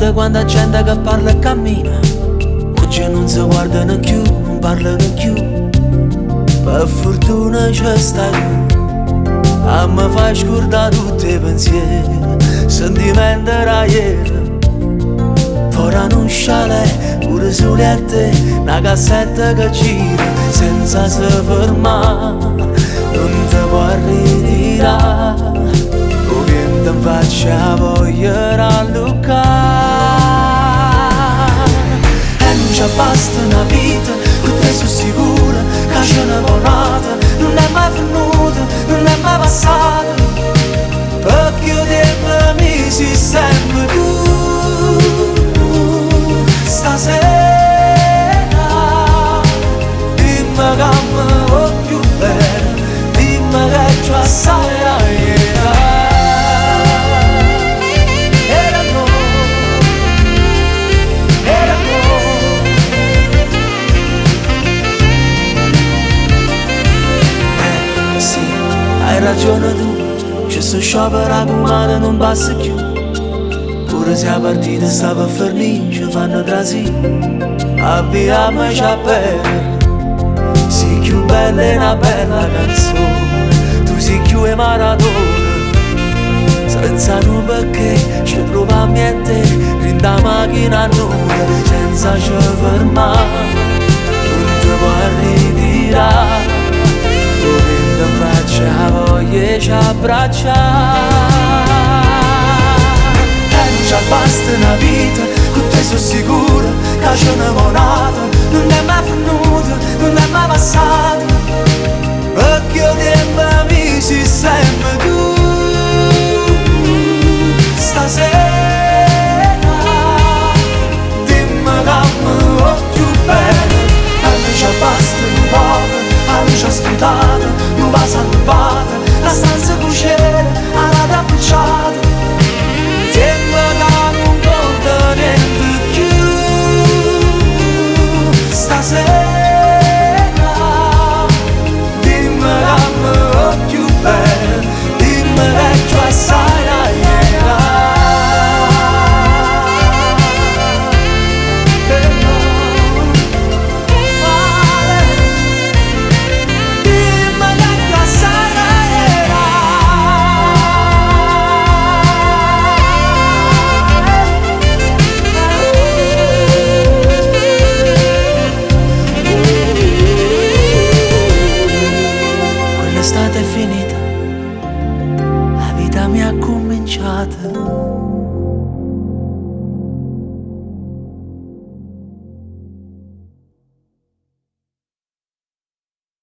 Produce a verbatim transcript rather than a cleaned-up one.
notte quando la gente che parla e cammina, oggi non si guardano più, non parlano più. Per fortuna c'è stai tu, a me fai scordare tutti i pensieri, sentimenti da ieri. Ora non sciale, pure sole a te, una cassetta che gira senza se fermare, non ti puoi ritirare, o che ti faccia voglia rallucare. E non ci basta una vita, con te sono sicura che c'è una volata, non è mai venuta, non è mai passata, perché io tempo mi si sempre tu. Stasera dimmi che mi vuoi più bene, dimmi che già sai era. Era no, era no. Eh sì, hai ragione tu, c'è sto sciopero che umano non passa più. Pure se la partita sta per finire, ci fanno trasì, avviamo già bene. Sei più bella e una bella canzone, tu sei più e maratona, senza nu perché ci troviamo niente, in da macchina nuda, senza ci fermare, non ti puoi ritirare, dove ti faccia voglia ci abbracciare. Già basta una vita, con te sono sicura che c'è una volata, non è mai venuta, non è mai passata, perché io tempo mi si sempre tu. Stasera dimmi che mi vuoi più bene, a me già basta un po', a me già sputata, non va salvata, la stanza cucina, alla da bruciata. Stasera dimmi che mi vuoi più bene, dimmi che già sai la iera. Dimmi che già sai la iera. L'estate è finita, la vita mi ha cominciata.